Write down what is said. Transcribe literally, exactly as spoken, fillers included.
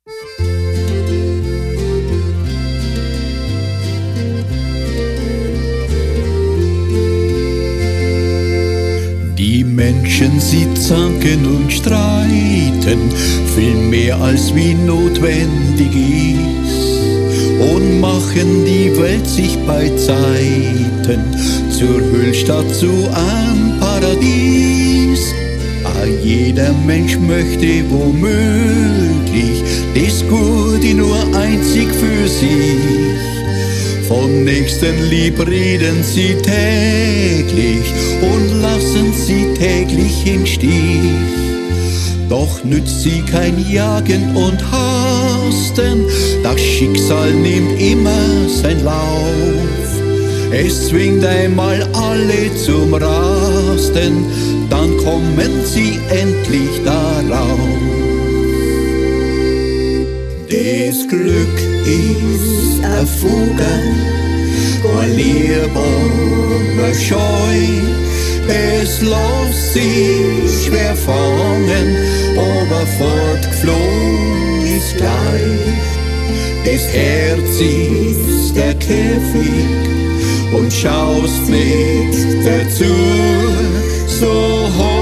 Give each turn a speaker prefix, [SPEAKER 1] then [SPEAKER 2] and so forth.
[SPEAKER 1] Die Menschen, sie zanken und streiten, viel mehr als wie notwendig ist, und machen die Welt sich bei Zeiten zur Hölle statt zu einem Paradies. Ah, jeder Mensch möchte womöglich das Gute nur einzig für sich. Von Nächstenlieb reden sie täglich und lassen sie täglich im Stich. Doch nützt sie kein Jagen und Hasten, das Schicksal nimmt immer sein Lauf. Es zwingt einmal alle zum Rasten, dann kommen sie endlich darauf. Das Glück ist ein Vogel, kein lieber Scheu. Es lässt sich schwer fangen, aber fortgeflogen ist gleich. Das Herz ist der Käfig und schaust nicht dazu, so